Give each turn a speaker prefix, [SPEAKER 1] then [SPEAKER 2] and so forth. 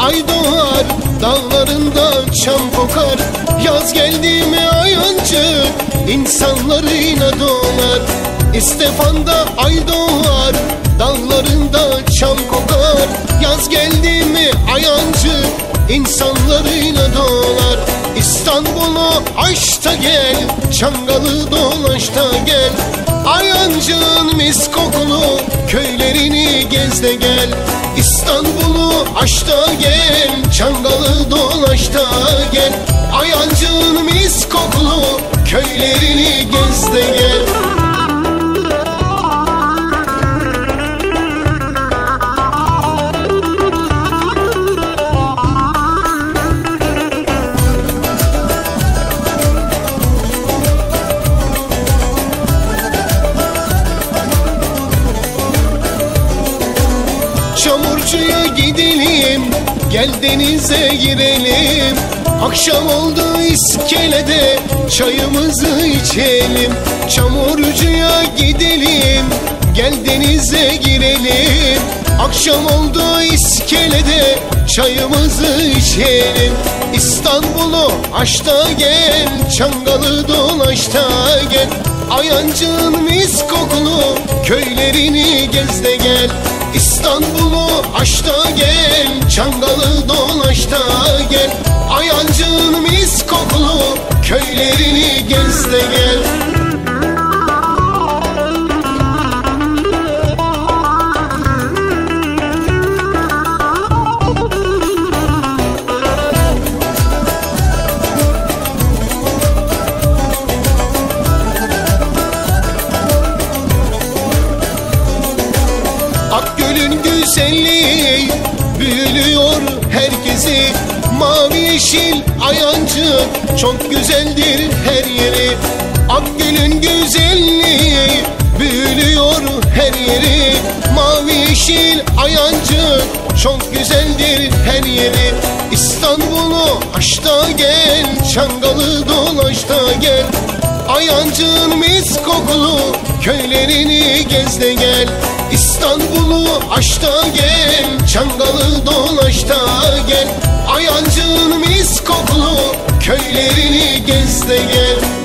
[SPEAKER 1] ay doğar, dağlarında çam kokar. Yaz geldi mi ayancı, insanlarıyla dolar. İstefanda ay doğar, dağlarında çam kokar. Yaz geldi mi ayancı, insanlarıyla dolar. İstanbul'u aş da gel, Çangalı dolaş da gel. Ayancı'nın mis kokulu köylerini gez de gel. İstanbul'u aş da gel, Çangalı dolaş da gel. Ayancı'nın mis kokulu köylerini gez de gel. Çamurcuya gidelim, gel denize girelim. Akşam oldu iskelede, çayımızı içelim. Çamurcuya gidelim, gel denize girelim. Akşam oldu iskelede, çayımızı içelim. İstanbul'u aş da gel, Çangalı dolaş da gel. Ayancı'nın mis kokulu köylerini gez de gel. İstanbul'u aş da gel, Çangalı dolaş da gel. Ayancı'nın mis kokulu köylerini gez de gel. Akgöl'ün güzelliği büyülüyor herkesi. Mavi yeşil ayancı çok güzeldir her yeri. Akgöl'ün güzelliği büyülüyor her yeri. Mavi yeşil ayancı çok güzeldir her yeri. İstanbul'u aş da gel, Çangalı dolaş da gel. Ayancı'nın mis kokulu köylerini gez de gel. İstanbul'u aş da gel, Çangalı dolaş da gel. Ayancı'nın mis kokulu köylerini gez de gel.